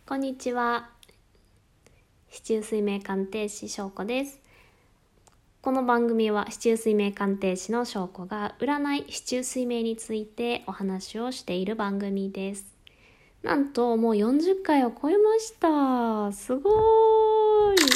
こんにちは。四柱推命鑑定士翔子です。この番組は四柱推命鑑定士の翔子が占い、四柱推命についてお話をしている番組です。なんともう40回を超えました。すごーい。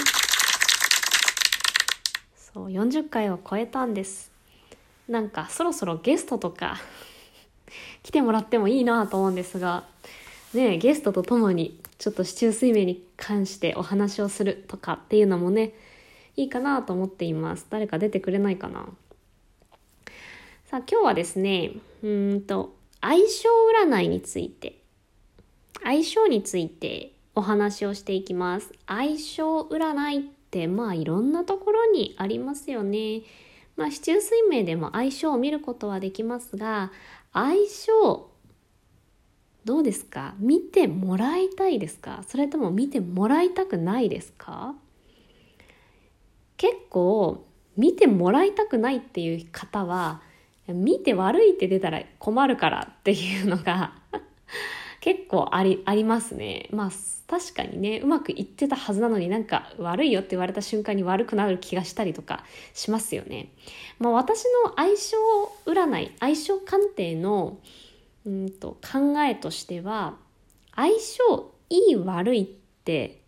そう、40回を超えたんです。なんかそろそろゲストとか来てもらってもいいなと思うんですが、ね、ゲストとともにちょっと四柱推命に関してお話をするとかっていうのもね、いいかなと思っています。誰か出てくれないかな。さあ今日はですね、相性占いについて、相性についてお話をしていきます。相性占いっていろんなところにありますよね。四柱推命でも相性を見ることはできますが、相性どうですか？見てもらいたいですか？それとも見てもらいたくないですか？結構見てもらいたくないっていう方は、見て悪いって出たら困るからっていうのが結構ありますね。確かにね、うまくいってたはずなのになんか悪いよって言われた瞬間に悪くなる気がしたりとかしますよね。私の相性占い、相性鑑定の考えとしては、相性いい悪いって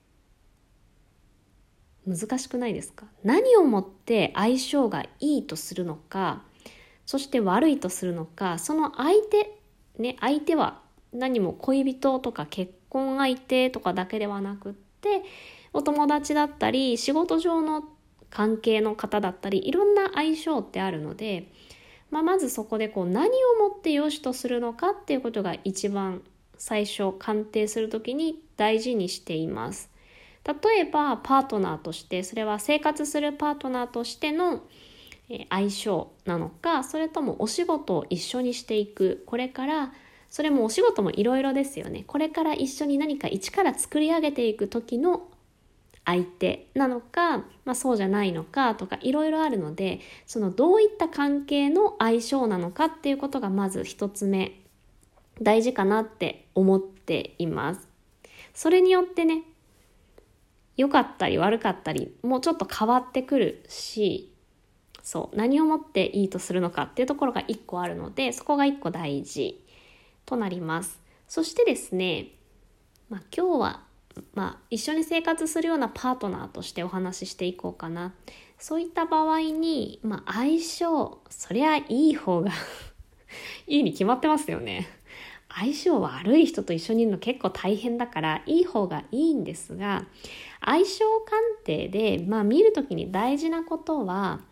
難しくないですか？何をもって相性がいいとするのか、そして悪いとするのか、その相手は何も恋人とか結婚相手とかだけではなくって、お友達だったり仕事上の関係の方だったり、いろんな相性ってあるので、まずそこで何をもって良しとするのかっていうことが一番最初鑑定するときに大事にしています。例えばパートナーとして、それは生活するパートナーとしての相性なのか、それともお仕事を一緒にしていく、これからそれもお仕事もいろいろですよね。これから一緒に何か一から作り上げていく時の相手なのか、そうじゃないのかとかいろいろあるので、そのどういった関係の相性なのかっていうことがまず一つ目大事かなって思っています。それによってね、良かったり悪かったりもうちょっと変わってくるし、何をもっていいとするのかっていうところが一個あるので、そこが一個大事となります。そしてですね、今日は一緒に生活するようなパートナーとしてお話ししていこうかな。そういった場合に、相性、そりゃいい方がいいに決まってますよね。相性悪い人と一緒にいるの結構大変だから、いい方がいいんですが、相性鑑定で、見るときに大事なことは、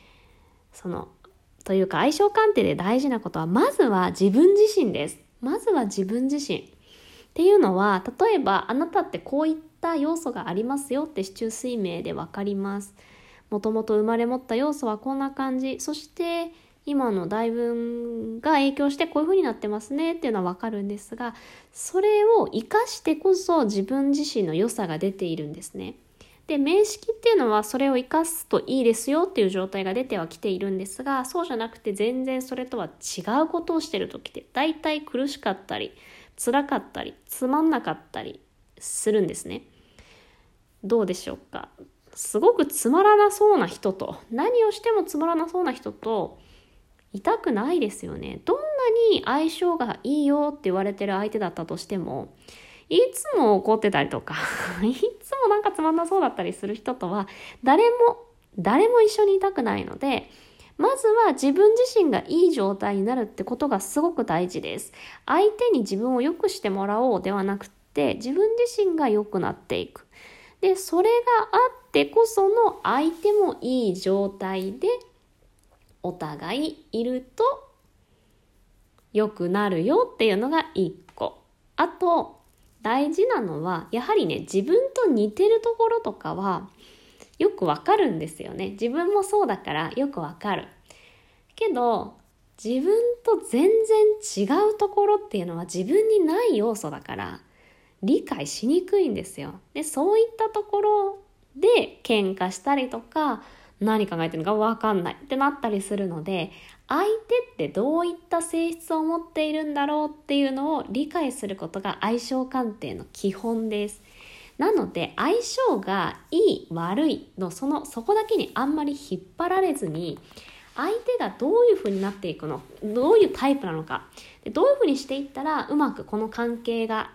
相性鑑定で大事なことは、まずは自分自身です。まずは自分自身。っていうのは、例えばあなたってこういった要素がありますよって四柱推命でわかります。もともと生まれ持った要素はこんな感じ、そして今の大分が影響してこういう風になってますねっていうのはわかるんですが、それを生かしてこそ自分自身の良さが出ているんですね。で、名式っていうのはそれを生かすといいですよっていう状態が出てはきているんですが、そうじゃなくて全然それとは違うことをしている時って大体苦しかったり辛かったりつまんなかったりするんですね。どうでしょうか？すごくつまらなそうな人と、何をしてもつまらなそうな人といたくないですよね。どんなに相性がいいよって言われてる相手だったとしても、いつも怒ってたりとかいつもなんかつまんなそうだったりする人とは誰も一緒にいたくないので、まずは自分自身がいい状態になるってことがすごく大事です。相手に自分を良くしてもらおうではなくて、自分自身が良くなっていく。で、それがあってこその相手もいい状態でお互いいると良くなるよっていうのが一個。あと大事なのは、やはりね、自分と似てるところとかはよくわかるんですよね。自分もそうだからよくわかる。けど、自分と全然違うところっていうのは自分にない要素だから理解しにくいんですよ。で、そういったところで喧嘩したりとか、何考えてるのかわかんないってなったりするので、 相手ってどういった性質を持っているんだろうっていうのを理解することが相性鑑定の基本です。なので相性がいい悪いのそこだけにあんまり引っ張られずに、相手がどういう風になっていくの、どういうタイプなのか、でどういう風にしていったらうまくこの関係が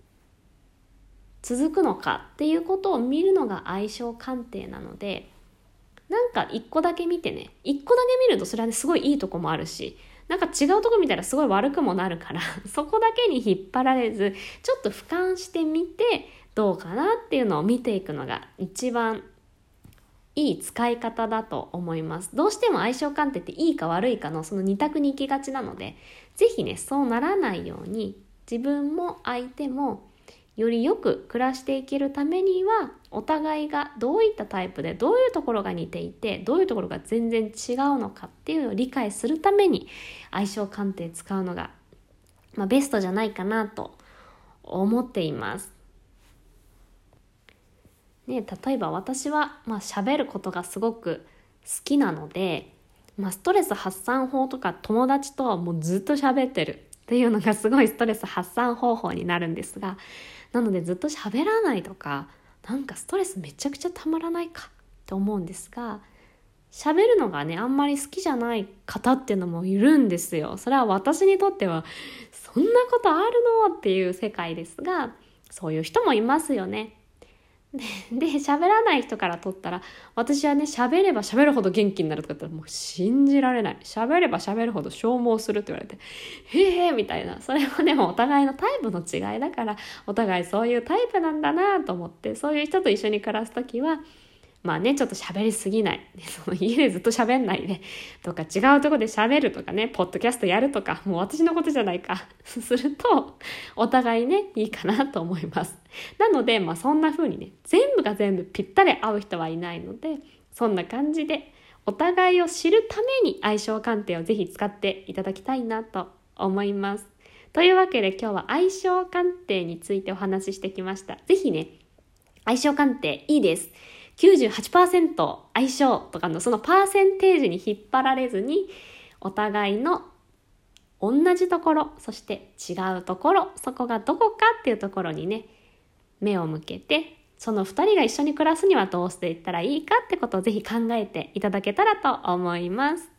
続くのかっていうことを見るのが相性鑑定なので、なんか一個だけ見てね、一個だけ見るとそれはねすごいいいとこもあるし、なんか違うとこ見たらすごい悪くもなるからそこだけに引っ張られず、ちょっと俯瞰してみてどうかなっていうのを見ていくのが一番いい使い方だと思います。どうしても相性鑑定っていいか悪いかのその二択に行きがちなので、ぜひねそうならないように、自分も相手もよりよく暮らしていけるためには、お互いがどういったタイプでどういうところが似ていてどういうところが全然違うのかっていうのを理解するために相性鑑定使うのが、ベストじゃないかなと思っていますね。例えば私は喋ることがすごく好きなので、ストレス発散法とか友達とはもうずっと喋ってるっていうのがすごいストレス発散方法になるんですが、なのでずっと喋らないとか、なんかストレスめちゃくちゃたまらないかって思うんですが、喋るのがねあんまり好きじゃない方っていうのもいるんですよ。それは私にとってはそんなことあるのっていう世界ですが、そういう人もいますよね。で喋らない人からとったら、私はね喋れば喋るほど元気になるとか言ったらもう信じられない。喋れば喋るほど消耗するって言われて、へえみたいな。それはでもお互いのタイプの違いだから、お互いそういうタイプなんだなと思って、そういう人と一緒に暮らすときはちょっと喋りすぎない、その家でずっと喋んないでとか、違うところで喋るとかね、ポッドキャストやるとか、もう私のことじゃないかするとお互いねいいかなと思います。なのでそんな風にね全部が全部ぴったり合う人はいないので、そんな感じでお互いを知るために相性鑑定をぜひ使っていただきたいなと思います。というわけで今日は相性鑑定についてお話ししてきました。ぜひね相性鑑定いいです。98% 相性とかのそのパーセンテージに引っ張られずに、お互いの同じところ、そして違うところ、そこがどこかっていうところにね目を向けて、その2人が一緒に暮らすにはどうしていったらいいかってことをぜひ考えていただけたらと思います。